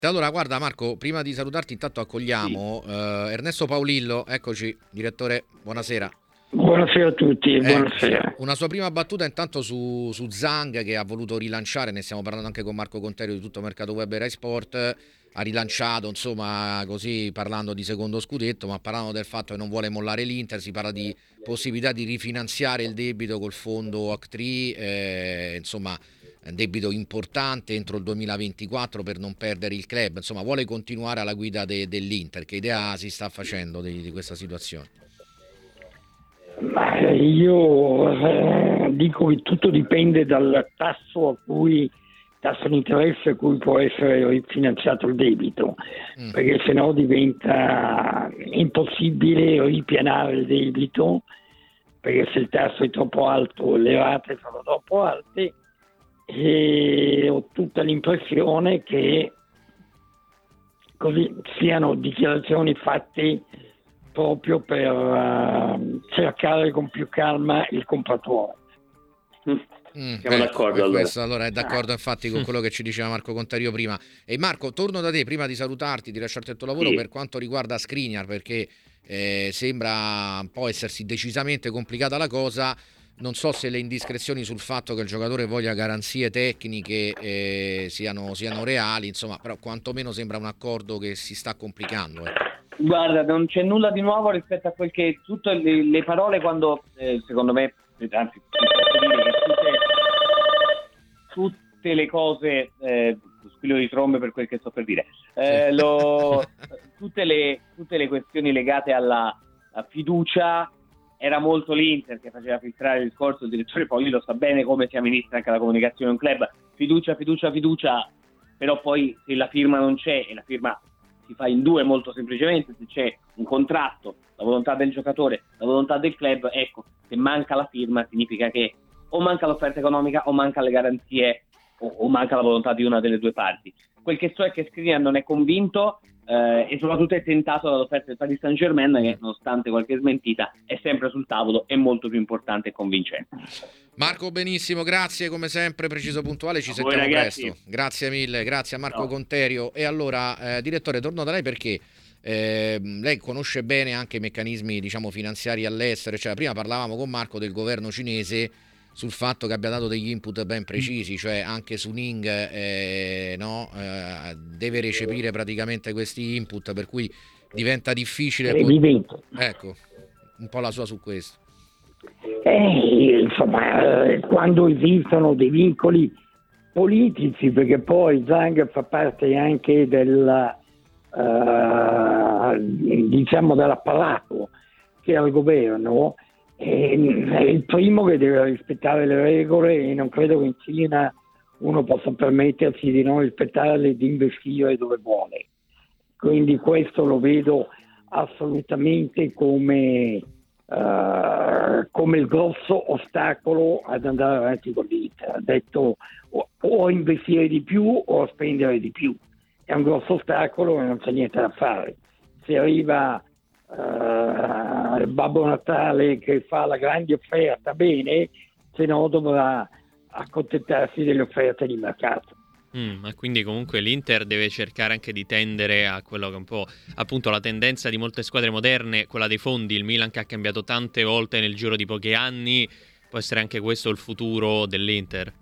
Allora, guarda Marco, prima di salutarti intanto Sì. accogliamo Ernesto Paolillo, eccoci, direttore, buonasera. Buonasera a tutti, Eccoci. buonasera. Una sua prima battuta intanto su Zhang che ha voluto rilanciare, ne stiamo parlando anche con Marco Conterio di Tutto Mercato Web e Rai Sport, ha rilanciato insomma così parlando di secondo scudetto, ma parlando del fatto che non vuole mollare l'Inter, si parla di possibilità di rifinanziare il debito col fondo Octree, insomma un debito importante entro il 2024 per non perdere il club, insomma vuole continuare alla guida dell'Inter. Che idea si sta facendo di questa situazione? Ma io dico che tutto dipende dal tasso di interesse a cui può essere rifinanziato il debito, perché sennò diventa impossibile ripianare il debito, perché se il tasso è troppo alto le rate sono troppo alte, e ho tutta l'impressione che così siano dichiarazioni fatte proprio per cercare con più calma il compratore. Siamo d'accordo allora. Questo, allora è d'accordo infatti con quello che ci diceva Marco Contario prima. E Marco, torno da te prima di salutarti, di lasciarti il tuo lavoro, Sì. per quanto riguarda Skriniar, perché sembra un po' essersi decisamente complicata la cosa. Non so se le indiscrezioni sul fatto che il giocatore voglia garanzie tecniche siano reali, insomma, però quantomeno sembra un accordo che si sta complicando. Guarda, non c'è nulla di nuovo rispetto a quel che tutte le parole quando secondo me, anzi posso dire che tutte le cose, squillo di trombe per quel che sto per dire, tutte le questioni legate alla fiducia, era molto l'Inter che faceva filtrare il discorso, il direttore poi lo sa bene come si amministra anche la comunicazione in un club, fiducia, però poi se la firma non c'è, e la firma si fa in due molto semplicemente, se c'è un contratto, la volontà del giocatore, la volontà del club, ecco, se manca la firma significa che o manca l'offerta economica o manca le garanzie o manca la volontà di una delle due parti. Quel che so è che Skriniar non è convinto e soprattutto è tentato dall'offerta del Paris Saint-Germain, che nonostante qualche smentita è sempre sul tavolo, è molto più importante e convincente. Marco, benissimo, grazie come sempre, preciso, puntuale, ci A voi, sentiamo ragazzi. presto. Grazie mille, grazie a Marco Ciao. Conterio. E allora, direttore, torno da lei perché lei conosce bene anche i meccanismi, diciamo, finanziari all'estero, cioè prima parlavamo con Marco del governo cinese sul fatto che abbia dato degli input ben precisi, cioè anche Suning deve recepire praticamente questi input, per cui diventa difficile. È evidente. Ecco, un po' la sua su questo. Insomma, quando esistono dei vincoli politici, perché poi Zhang fa parte anche dell'apparato che ha il governo, è il primo che deve rispettare le regole, e non credo che in Cina uno possa permettersi di non rispettarle e di investire dove vuole. Quindi questo lo vedo assolutamente come il grosso ostacolo ad andare avanti con l'Inter. Ha detto o investire di più o spendere di più. È un grosso ostacolo e non c'è niente da fare. Se arriva il Babbo Natale che fa la grande offerta, bene, se no dovrà accontentarsi delle offerte di mercato. Ma quindi comunque l'Inter deve cercare anche di tendere a quello che è un po' appunto la tendenza di molte squadre moderne, quella dei fondi. Il Milan che ha cambiato tante volte nel giro di pochi anni, può essere anche questo il futuro dell'Inter?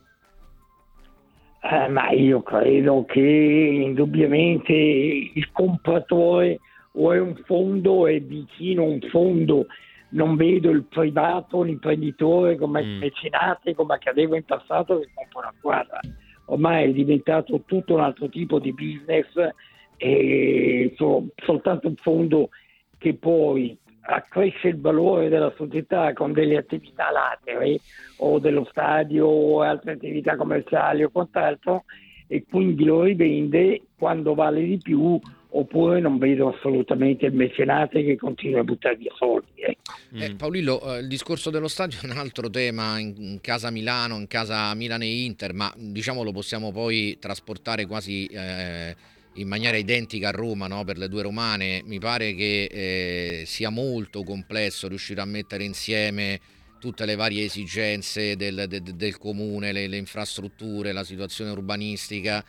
Ma io credo che indubbiamente il compratore o è un fondo, è vicino a un fondo. Non vedo il privato, l'imprenditore come mecenate, come accadeva in passato, che compra una squadra. Ormai è diventato tutto un altro tipo di business, e soltanto un fondo che poi accresce il valore della società con delle attività latere o dello stadio o altre attività commerciali o quant'altro, e quindi lo rivende quando vale di più, oppure non vedo assolutamente il mecenate che continua a buttare via soldi. Paolillo, il discorso dello stadio è un altro tema in casa Milano, in casa Milan e Inter, ma diciamo lo possiamo poi trasportare quasi in maniera identica a Roma, no? Per le due romane. Mi pare che sia molto complesso riuscire a mettere insieme tutte le varie esigenze del comune, le infrastrutture, la situazione urbanistica.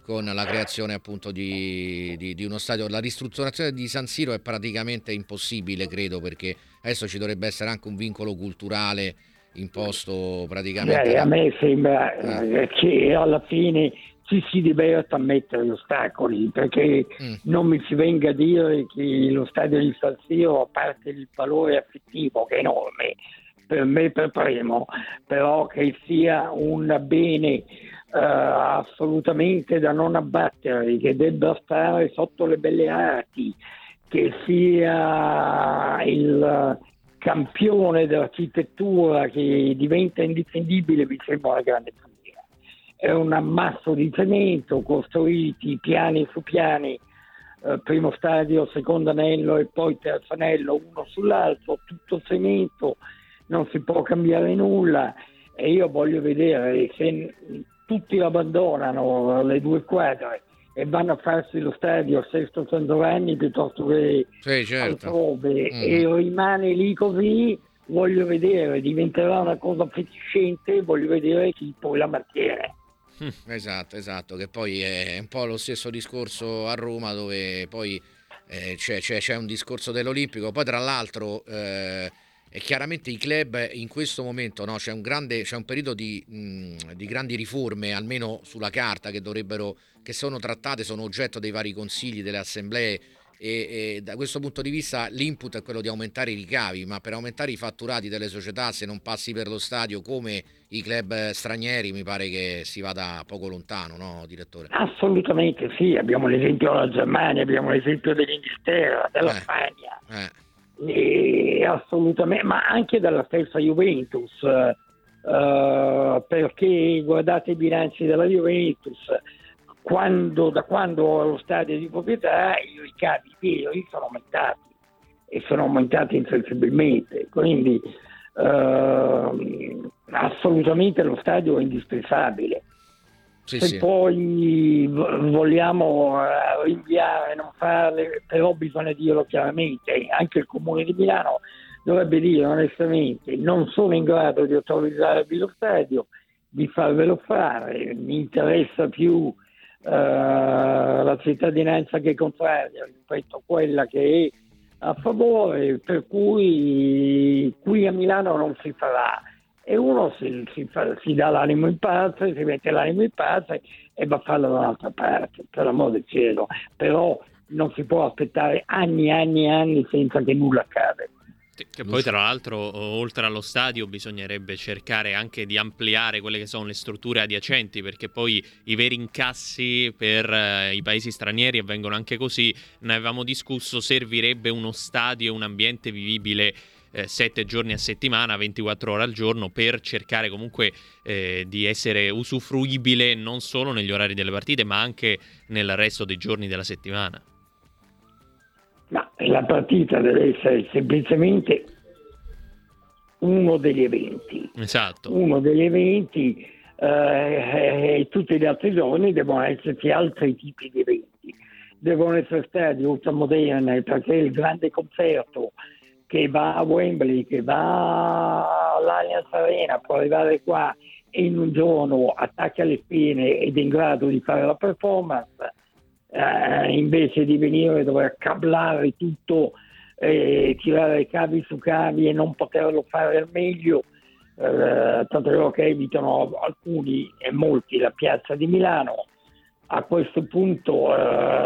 con la creazione appunto di uno stadio. La ristrutturazione di San Siro è praticamente impossibile, credo, perché adesso ci dovrebbe essere anche un vincolo culturale imposto praticamente A me sembra che alla fine ci si diverta a mettere ostacoli, perché non mi si venga a dire che lo stadio di San Siro, a parte il valore affettivo che è enorme per me per primo, però che sia un bene assolutamente da non abbattere, che debba stare sotto le belle arti, che sia il campione dell'architettura che diventa indifendibile, mi sembra una grande follia. È un ammasso di cemento costruiti piani su piani, primo stadio, secondo anello e poi terzo anello uno sull'altro, tutto cemento, non si può cambiare nulla, e io voglio vedere se tutti abbandonano le due squadre e vanno a farsi lo stadio a Sesto San Giovanni piuttosto che altrove, e rimane lì così, voglio vedere, diventerà una cosa fetiscente, voglio vedere chi poi la mantiene. Esatto, che poi è un po' lo stesso discorso a Roma, dove poi c'è un discorso dell'Olimpico, poi tra l'altro e chiaramente i club in questo momento, no, c'è un periodo di grandi riforme, almeno sulla carta, che sono trattate, sono oggetto dei vari consigli, delle assemblee, e da questo punto di vista l'input è quello di aumentare i ricavi, ma per aumentare i fatturati delle società, se non passi per lo stadio come i club stranieri, mi pare che si vada poco lontano, no, direttore? Assolutamente sì, abbiamo l'esempio della Germania, abbiamo l'esempio dell'Inghilterra, della Spagna. Assolutamente, ma anche dalla stessa Juventus, perché guardate i bilanci della Juventus, da quando ha lo stadio di proprietà i ricavi veri sono aumentati, e sono aumentati insensibilmente, quindi assolutamente lo stadio è indispensabile. Se poi vogliamo rinviare, non farle, però bisogna dirlo chiaramente, anche il Comune di Milano dovrebbe dire onestamente: non sono in grado di autorizzarvi lo stadio, di farvelo fare, mi interessa più la cittadinanza che è contraria rispetto a quella che è a favore, per cui qui a Milano non si farà. E uno si dà l'animo in pace, si mette l'animo in pace e va a farlo da un'altra parte, per l'amor del cielo. Però non si può aspettare anni senza che nulla accade. Che poi tra l'altro, oltre allo stadio, bisognerebbe cercare anche di ampliare quelle che sono le strutture adiacenti, perché poi i veri incassi per i paesi stranieri avvengono anche così. Ne avevamo discusso, servirebbe uno stadio e un ambiente vivibile 7 giorni a settimana, 24 ore al giorno, per cercare comunque di essere usufruibile non solo negli orari delle partite, ma anche nel resto dei giorni della settimana. Ma la partita deve essere semplicemente uno degli eventi. Esatto. Uno degli eventi, e tutti gli altri giorni devono esserci altri tipi di eventi. Devono essere stadi ultramoderni, perché il grande concerto che va a Wembley, che va all'Allianz Arena, può arrivare qua e in un giorno attacca le spine ed è in grado di fare la performance, invece di venire a dover cablare tutto, tirare cavi su cavi e non poterlo fare al meglio, tanto che evitano alcuni e molti la piazza di Milano. A questo punto,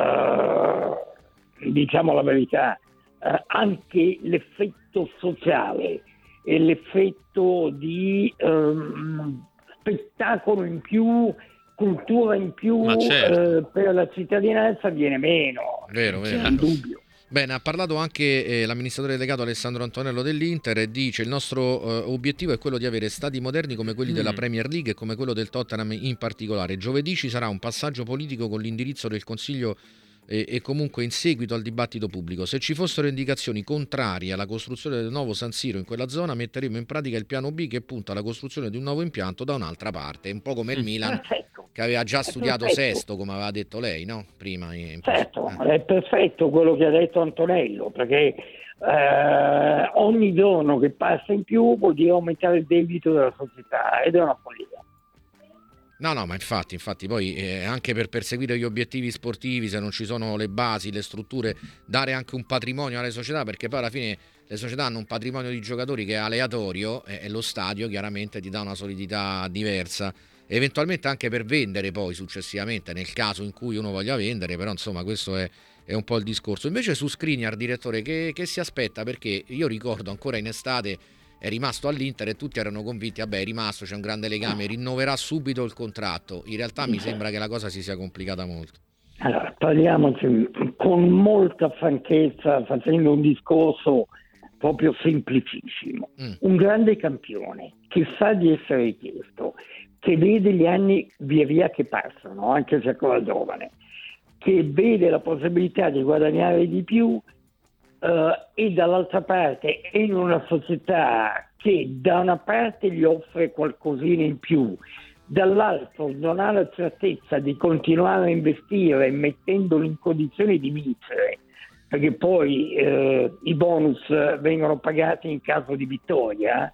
diciamo la verità, anche l'effetto sociale e l'effetto di spettacolo in più, cultura in più, per la cittadinanza viene meno. Vero. C'è un dubbio. Bene, ha parlato anche l'amministratore delegato Alessandro Antonello dell'Inter, e dice: il nostro obiettivo è quello di avere stadi moderni come quelli della Premier League e come quello del Tottenham in particolare. Giovedì ci sarà un passaggio politico con l'indirizzo del Consiglio e comunque in seguito al dibattito pubblico. Se ci fossero indicazioni contrarie alla costruzione del nuovo San Siro in quella zona, metteremo in pratica il piano B, che punta alla costruzione di un nuovo impianto da un'altra parte. Un po' come il Milan, che aveva già studiato Sesto, come aveva detto lei, no? Prima. Certo, è perfetto quello che ha detto Antonello, perché ogni giorno che passa in più vuol dire aumentare il debito della società, ed è una follia. No, ma infatti poi anche per perseguire gli obiettivi sportivi, se non ci sono le basi, le strutture, dare anche un patrimonio alle società, perché poi alla fine le società hanno un patrimonio di giocatori che è aleatorio e lo stadio chiaramente ti dà una solidità diversa, eventualmente anche per vendere poi successivamente, nel caso in cui uno voglia vendere, però insomma questo è un po' il discorso. Invece su Skriniar, direttore, che si aspetta? Perché io ricordo ancora in estate è rimasto all'Inter e tutti erano convinti, vabbè, è rimasto, c'è un grande legame, rinnoverà subito il contratto. In realtà mi sembra che la cosa si sia complicata molto. Allora, parliamoci con molta franchezza, facendo un discorso proprio semplicissimo. Un grande campione che sa di essere richiesto, che vede gli anni via via che passano, anche se ancora giovane, che vede la possibilità di guadagnare di più, e dall'altra parte è in una società che da una parte gli offre qualcosina in più, dall'altro non ha la certezza di continuare a investire mettendolo in condizioni di vincere, perché poi i bonus vengono pagati in caso di vittoria,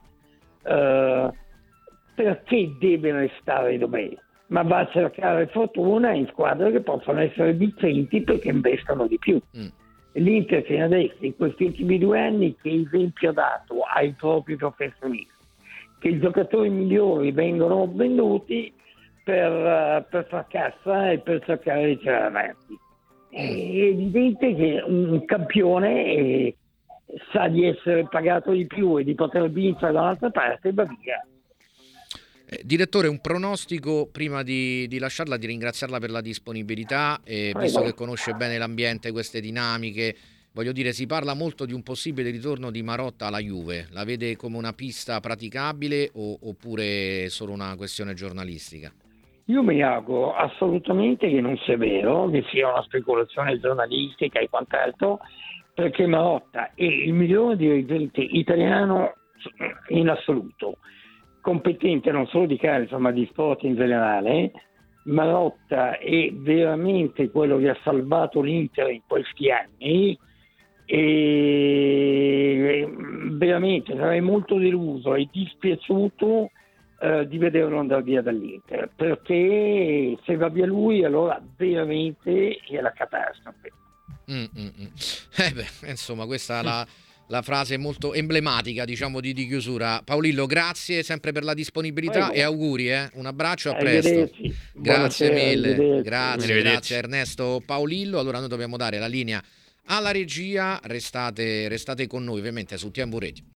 perché deve restare dov'è? Ma va a cercare fortuna in squadre che possono essere vincenti perché investono di più. L'Inter fino adesso, in questi ultimi 2 anni, che esempio ha dato ai propri professionisti? Che i giocatori migliori vengono venduti per far cassa e per cercare di tirare avanti. È evidente che un campione sa di essere pagato di più e di poter vincere dall'altra parte e va via. Direttore, un pronostico prima di lasciarla, di ringraziarla per la disponibilità, visto che conosce bene l'ambiente, queste dinamiche, voglio dire, si parla molto di un possibile ritorno di Marotta alla Juve. La vede come una pista praticabile oppure solo una questione giornalistica? Io mi auguro assolutamente che non sia vero, che sia una speculazione giornalistica e quant'altro, perché Marotta è il migliore dirigente italiano in assoluto, competente non solo di calcio ma di sport in generale. Marotta è veramente quello che ha salvato l'Inter in questi anni e veramente sarei molto deluso e dispiaciuto di vederlo andare via dall'Inter, perché se va via lui allora veramente è la catastrofe. Insomma, questa è la frase molto emblematica, diciamo, di chiusura. Paolillo, grazie sempre per la disponibilità. Prego. E auguri, un abbraccio, a presto. Grazie mille. Grazie Ernesto Paolillo. Allora noi dobbiamo dare la linea alla regia, restate con noi ovviamente su TMV Radio.